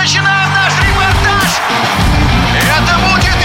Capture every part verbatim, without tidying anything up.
начинаем наш репортаж. Это будет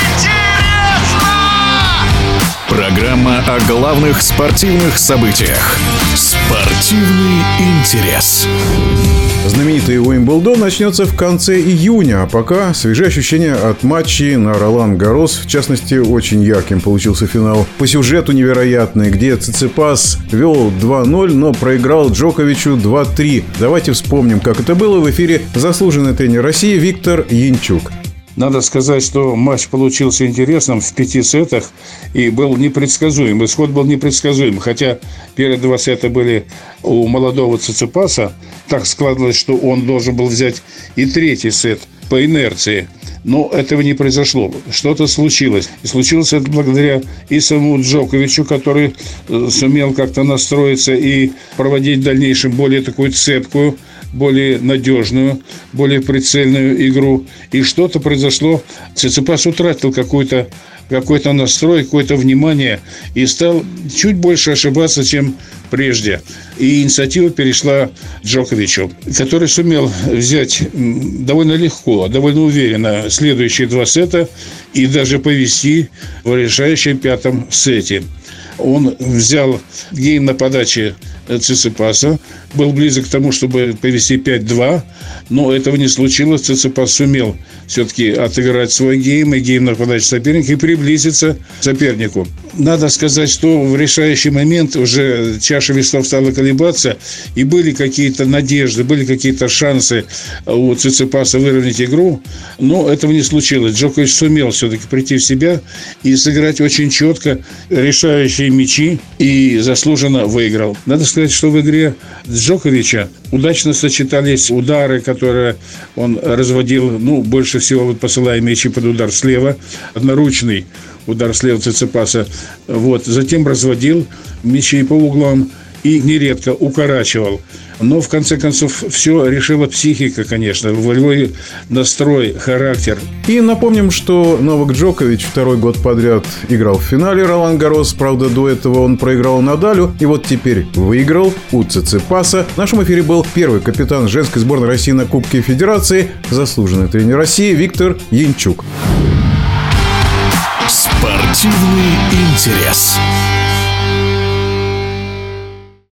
интересно! Программа о главных спортивных событиях. Спортивный интерес. Знаменитый Уимблдон начнется в конце июня, а пока свежие ощущения от матчей на Ролан-Гаррос. В частности, очень ярким получился финал. По сюжету невероятный, где Циципас вел два ноль, но проиграл Джоковичу два три. Давайте вспомним, как это было. В эфире заслуженный тренер России Виктор Янчук. Надо сказать, что матч получился интересным в пяти сетах и был непредсказуем. Исход был непредсказуем. Хотя первые два сета были у молодого Циципаса. Так складывалось, что он должен был взять и третий сет по инерции. Но этого не произошло. Что-то случилось. И случилось это благодаря и самому Джоковичу, который сумел как-то настроиться и проводить в дальнейшем более такую цепкую, более надежную, более прицельную игру. И что-то произошло. Циципас утратил какой-то какой-то настрой, какое-то внимание и стал чуть больше ошибаться, чем прежде. И инициатива перешла Джоковичу, который сумел взять довольно легко, довольно уверенно следующие два сета и даже повести в решающем пятом сете. Он взял гейм на подаче Циципаса, был близок к тому, чтобы повести пять-два, но этого не случилось. Циципас сумел все-таки отыграть свой гейм и гейм на подаче соперника и приблизиться к сопернику. Надо сказать, что в решающий момент уже чаша весов стала колебаться, и были какие-то надежды, были какие-то шансы у Циципаса выровнять игру, но этого не случилось. Джокович сумел все-таки прийти в себя и сыграть очень четко решающие мячи и заслуженно выиграл. Надо сказать, что в игре Джоковича удачно сочетались удары, которые он разводил, ну, больше всего вот посылая мячи под удар слева, одноручный удар слева Циципаса, вот, затем разводил мячи по углам и нередко укорачивал. Но, в конце концов, все решила психика, конечно, волевой настрой, характер. И напомним, что Новак Джокович второй год подряд играл в финале Ролан-Гаррос. Правда, до этого он проиграл Надалю. И вот теперь выиграл у Циципаса. В нашем эфире был первый капитан женской сборной России на Кубке Федерации, заслуженный тренер России Виктор Янчук. Спортивный интерес.